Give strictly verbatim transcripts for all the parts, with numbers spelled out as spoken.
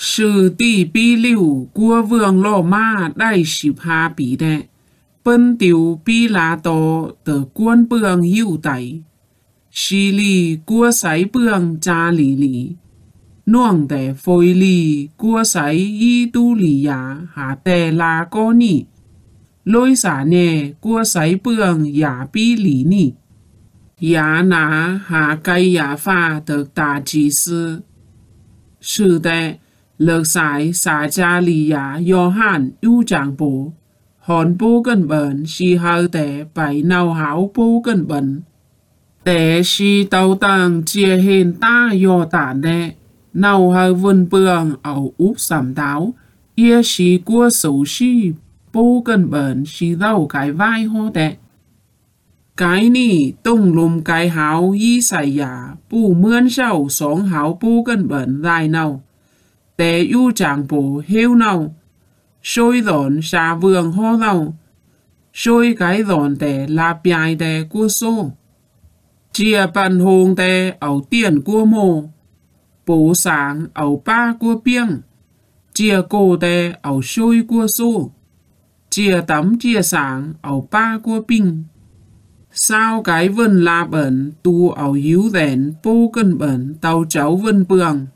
Sư tỷ bí liu của vương Lô Ma đại ship hà bí đệ, bên tiểu bí lá tổ tờ quân bương hữu tẩy. Xì lì của sái bương cha lì lì, nuông đệ phôi lì của sái y tu lì yá hà tè là có nì. Lôi xả nè của sái bương yá bí lì nì. Yá ná hà cây yá pha tờ tà chỉ sư. Sư đệ, lực sái xả cha lì yá yô hàn yu chàng bố. Hòn bố cân bẩn xì hào tè bày nào hảo bố cân bẩn. Tè xì tàu tầng chia hên ta yô tản đệ. Nào hào vân bường ảo úp sảm táo. Yê xì của sầu xì bố cân bẩn xì đâu cái vai hô tè. Cái nì tung lùm cái háo y xài yá bù mươn sầu sống háo bố cân bẩn dài nào. Tè yu chàng bố hêu nào. Xôi dọn xa vương hô nào. Xôi cái dọn tè là bìai tè của xô. Chia bàn hôn tè ảo tiền của mô. Bố sáng ảo ba của biếng. Chia cô tè ảo xôi của xô. Chia tắm chia sáng ảo ba của binh. Sao cái vân la bẩn tu ảo hiếu đèn bố cân bẩn tàu cháu vân bường.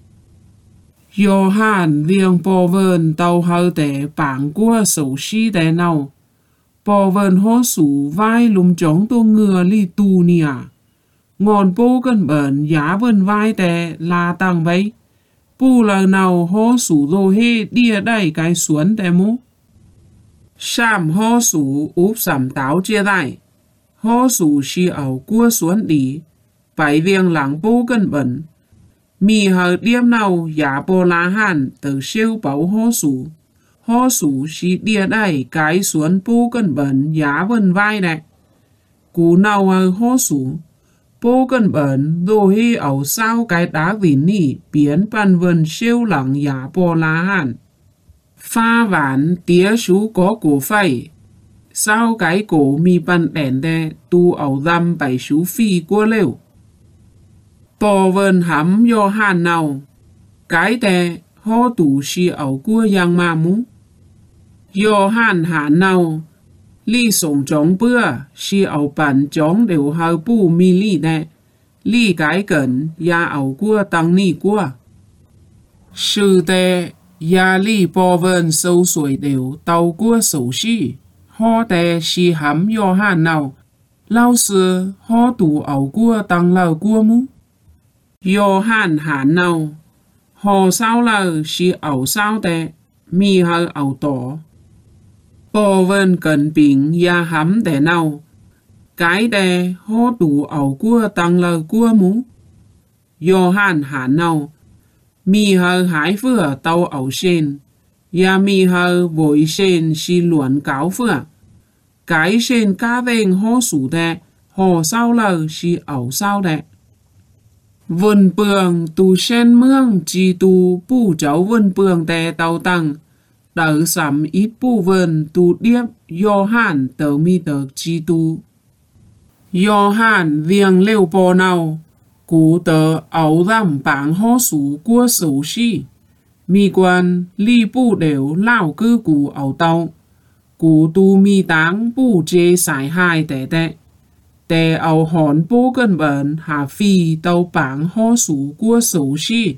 Yô hàn viêng bò vơn tàu hào tè bảng của sầu xí tè nào. Bò vơn hô sủ vai lùm chóng tô ngừa li tu nìa. Ngọn bố cân bẩn giá vân vai tè là tăng bấy. Bù là nào hô sủ rô hê đia đầy cái xuân tè mô. Sàm hô sủ úp sảm táo chia đại. Hô sủ xì ảo của xuân đi. Bảy viêng lắng bố cân bẩn. Mì hờ điếm nào giá bồ lá hàn từ siêu bảo hô sủ. Hô sủ xì đia đầy cái xuân bố cân bẩn giá vân vai này. Cú nào hờ hô sủ. Bố cân bẩn đô hi ảo sao cái đá vĩnh nỉ biến bàn vân siêu lắng giá bồ lá hàn. Pha ván tía sú có cổ phẩy. Sao cái cổ mì bàn đèn đe tu ảo dăm bảy sú phi của lều. Bò vân hắm yô hàn nào. Cái tè hô tủ xì ảo của giang mà mũ. Yô hàn hàn nào. Li sống chống bữa xì ảo bản chống đều hào bù mì li đe. Li cái cẩn ya ảo của tăng ni của. Sư tè ya li bò vân sâu suối đều tàu của sầu xì. Hô tè xì hắm yô hàn nào. Lao sư hô tủ ảo của tăng lào của mũ. Yô hàn hàn nào. Hồ sao lờ xì ảo sao tè. Mì hờ ảo tổ. Bò vân cần bình ya hắm tè nào. Cái tè hô tủ ảo của tăng lờ của mũ. Yô hàn hàn nào. Mì hờ hải phửa tàu ảo sen. Ya mì hờ vội sen xì luận cáo phửa. Cái sen cá vên hô sủ tè. Hồ sao lờ xì ảo sao tè. Vân bường tu sen mương chi tu bù cháu vân bường tè tàu tăng. Đỡ sắm ít bù vân tu điếp yô hàn tờ mi tờ chi tu. Yô hàn viêng lêu bò nào. Cú tờ áo rằm bảng hô sủ của sầu xì. Mi quan li bù đều lao cư cú áo tàu. Cú tu mi táng bù chê sải hai tè tè. Tè áo hòn bố cân bẩn hà phi tàu bảng hô sủ của sầu xì.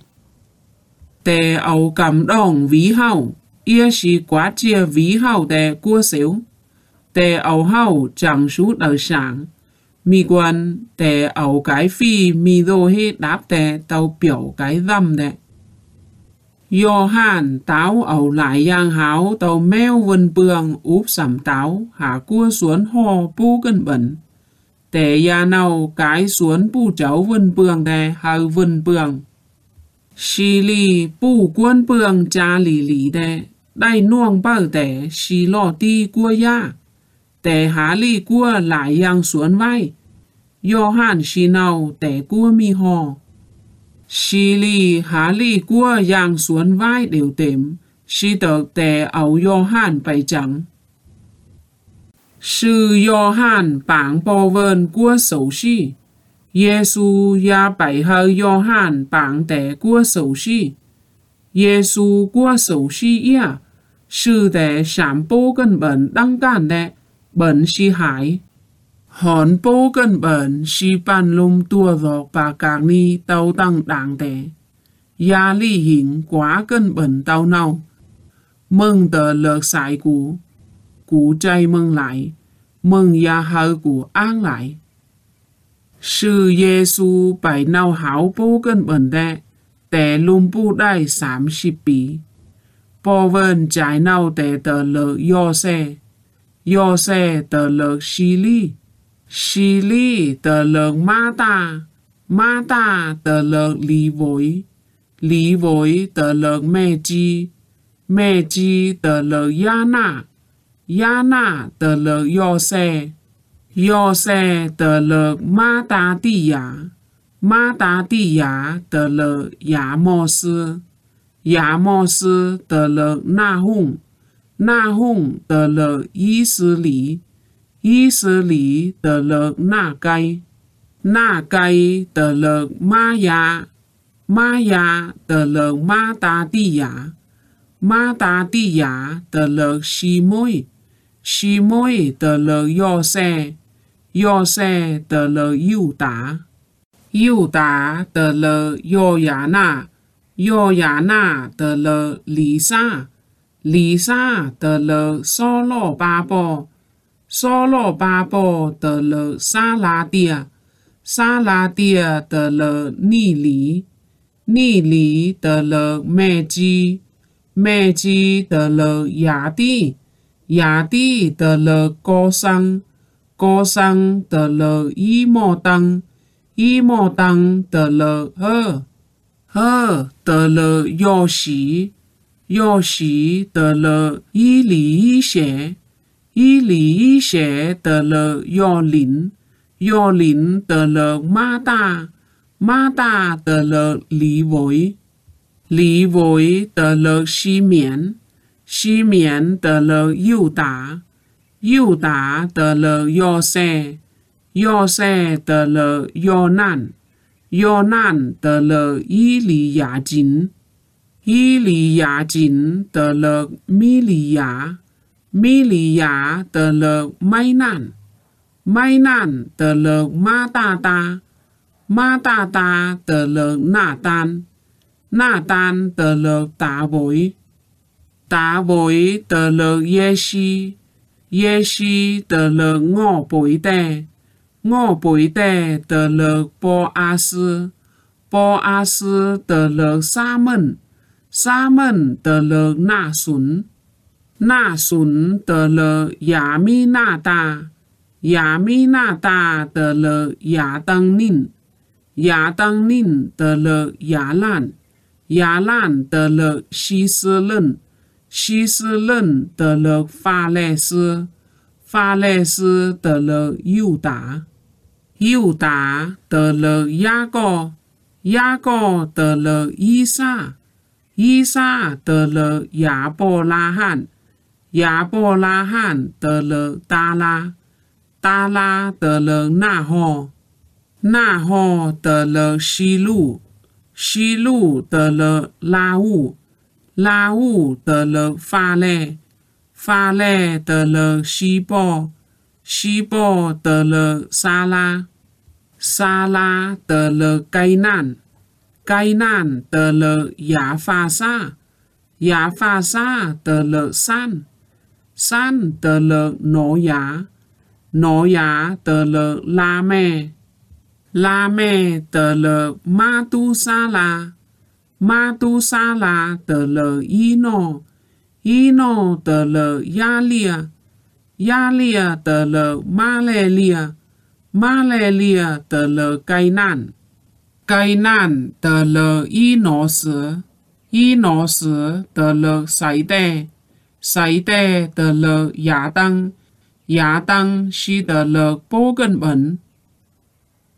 Tè áo cảm động ví hào. Yê xì quá chia ví hào tè của xíu. Tè áo hào chẳng sú đờ sáng. Mi quan tè áo cái phi mi đô hết đáp tè tàu biểu cái dâm tè. Yô hàn táo áo lại giang háo tàu mèo vân bường úp sảm táo hà cua xuống hò bố cân bẩn. Tè ya nào cái xuống bù cháu vân bường tè hà vân bường. Xì lì bù quân bường cha lì lì tè. Đài nuông bao tè xì lò ti của ya. Tè há lì của lại giang xuống vai. Yô hàn xì nào tè của mi hò. Xì lì há lì của giang xuống vai đều tếm. Xì tờ tè áo yô hàn bày chẳng. Sư yô hàn bảng bò vơn của sầu xì. Giê-xu ya bày hơ yô hàn bảng tè của sầu xì. 耶穌過手是呀，是的三波根本當幹的本是海，韓波根本是半lum多落把các ni tàu tăng đáng de, ya li hình quá根本tàu nào, mừng tờ lợt sải cú, cú chay mừng lại, mừng ya hơi cú an lại. Sư Giê-xu bảy nào hảo bố cân bẩn đệ, tè lùm bù đai sám ship bí. Bò vần trái nào tè tờ lợ yô xe, yô xe tờ lợ xì li, xì li tờ lợ ma ta, ma ta tờ lợ lý vối, lý vối tờ lợ mẹ chi, mẹ chi tờ lợ ya na, ya na tờ lợ yô xe. Yo xe tờ lợ ma ta ti ya, ma ta ti ya tờ lợ ya mô sư, ya mô sư tờ lợ na hung, na hung tờ lợ y sư lý, y sư lý tờ lợ na cay, na cay tờ lợ ma ya, ma ya tờ lợ ma ta ti ya, ma ta ti ya tờ lợ xì môi, xì môi tờ lợ yo xe. Yo xe tờ lờ yêu tá, yêu tá tờ lờ yo ya na, yo ya na tờ lờ lý sa, lý sa tờ lờ so lo ba bò, so lo ba bò tờ lờ sa la tia, sa la tia tờ lờ ni lý, ni lý tờ lờ mẹ chi, mẹ chi tờ lờ ya ti, ya ti tờ lờ co sang. Cô sang tờ lờ y mô tăng, y mô tăng tờ lờ hơ, hơ tờ lờ yô xí, yô xí tờ lờ y lý y xế, y lý y xế tờ lờ yô lín, yô lín tờ lờ ma ta, ma ta tờ lờ lý vối, lý vối tờ lờ xí miễn, xí miễn tờ lờ yêu tá. Yêu tá tờ lờ yo xe, yo xe tờ lờ yo nan, yo nan tờ lờ y lý yá chín, y lý yá chín tờ lờ mi lý yá, mi lý yá tờ lờ may nan, may nan tờ lờ ma ta ta, ma ta ta tờ lờ na tan, na tan tờ lờ tá vối, tá vối tờ lờ yê si. Yê si tờ lờ ngô bối tè, ngô bối tè tờ lờ bò á sư, bò á sư tờ lờ sa mân, sa mân tờ lờ na sún, na sún tờ lờ yá mi na ta, yá mi na ta tờ lờ yá tăng nín, yá tăng nín tờ lờ yá lan, yá lan tờ lờ xí sư lân, xí sư lân tờ lờ pha lê sư, pha lê sư tờ lờ yêu tá, yêu tá tờ lờ ya co, ya co tờ lờ y sa, y sa tờ lờ ya bò la hàn, ya bò la hàn tờ lờ ta la, ta la tờ lờ na ho, na ho tờ lờ xì lu, xì lu tờ lờ la u, la u tờ lờ pha lê, pha lê tờ lờ xì bò, xì bò tờ lờ sa la, sa la tờ lờ cây nan, cây nan tờ lờ yá pha sa, yá pha sa tờ lờ san, san tờ lờ nổ yá, nổ yá tờ lờ la mê, la mê tờ lờ ma tu sa la, ma tu sa la tờ lờ y nô, y nô tờ lờ ya lia, ya lia tờ lờ ma lê lia, ma lê lia tờ lờ cây nan, cây nan tờ lờ y nô sứ, y nô sứ tờ lờ sấy tê, sấy tê tờ lờ yá tăng, yá tăng xí tờ lờ bố cân bẩn.